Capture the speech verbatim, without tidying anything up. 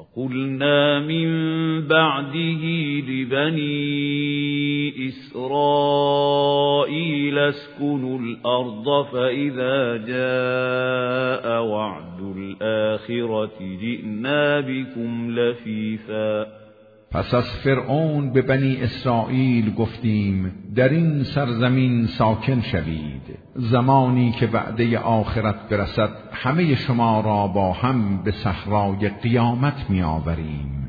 قلنا من بعده لبني إسرائيل اسكنوا الأرض فإذا جاء وعد الآخرة جئنا بكم لفیفا. پس از فرعون به بنی اسرائیل گفتیم در این سرزمین ساکن شوید، زمانی که وعده آخرت برسد همه شما را با هم به صحرای قیامت می آوریم.